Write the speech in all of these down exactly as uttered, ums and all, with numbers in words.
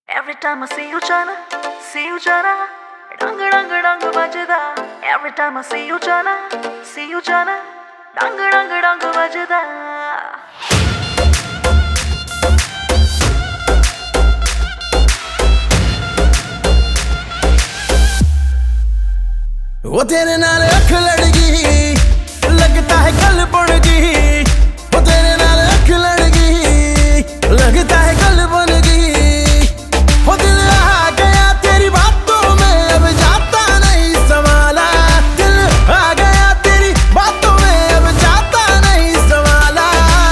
Every time I see you Chana, see you Chana, dang dang dang bajda. Every time I see you Chana, see you Chana, dang dang dang bajda. वो तेरे नाल अख लड़गी, लगता है कल बनेगी। वो तेरे नाल अख लड़गी, लगता है कल बनेगी। वो दिल आ गया तेरी बातों में, अब जाता नहीं संभाला। दिल आ गया तेरी बातों में, अब जाता नहीं संभाला।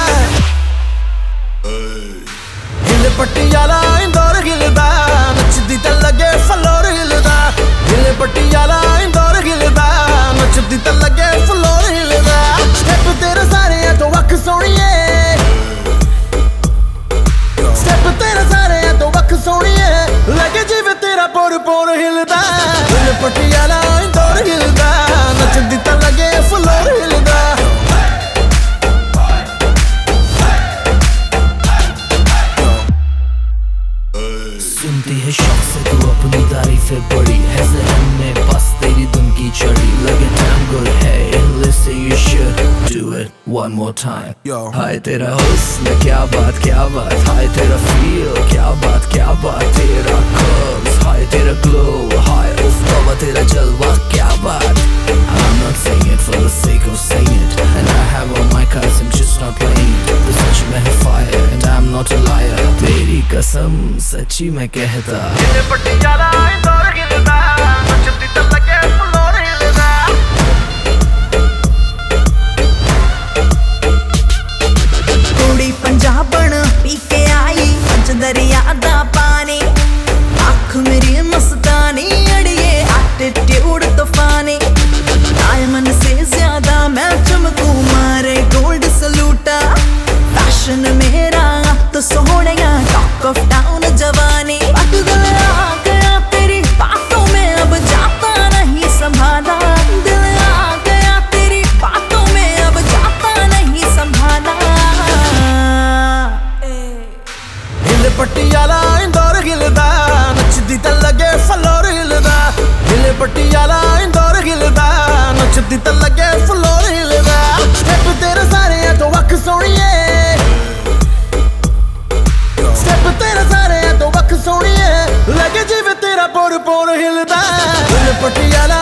हिल पटियाला इंदौर हिलदा, नचदी ते लगे फलोर हिलदा। हिल पटियाला इंदौर हिलदा, नचदी ते लगे फलोर हिलदा। स्टेप तेरे सारे तो वख सोहणिए, स्टेप तेरे सारे तो वख सोहणिए, लगे जिवें तेरा पोर पोर हिलदा। हिल पटियाला इंदौर हिलदा, नचदी ते लगे फलोर हिलदा। सुनती है शौक से तू अपनी तारीफें बड़ी है, ज़हन में बस तेरी धुन की छड़ी। लगे damn good है, listen you should do it one more time. हाय तेरा हुस्न क्या बात क्या बात, हाय तेरा feel क्या बात क्या बात। तेरा curves, हाय तेरा glow, हाय उफ तौबा तेरा जलवा क्या बात। I'm not saying it for the sake of saying it, and I have all my cards, I'm just not playing it. The सच में है fire and I'm not a liar, तेरी कसम सच्ची मैं कहता। हिल पटियाला इंदौर हिलदा, नचदी ते लगे फलोर हिलदा। कुड़ी पंजाबन पी के आई, पंज दरिया दा पानी। आँख मेरी मस्तानी, अड़िए एटीट्यूड तूफानी। डायमंड से ज्यादा मैं चमकूं, मारे गोल्ड सलूटा। फैशन मेरा तो सोहणिया, टॉक ऑफ टाउन जवानी। दिल आ गया तेरी बातों में, अब जाता नहीं संभाला। दिल आ गया तेरी बातों में, अब जाता नहीं संभाला। हिल पटियाला इंदौर हिलदा, नचदी ते लगे फलोर हिलदा। हिल पटियाला इंदौर हिलदा, नचदी ते लगे फलोर हिलदा। स्टेप तेरे सारे तो वख सोहणिए, स्टेप तेरे सारे तो वख सोहणिए, लगे जिवें तेरा पोर पोर हिलदा। हिल पटियाला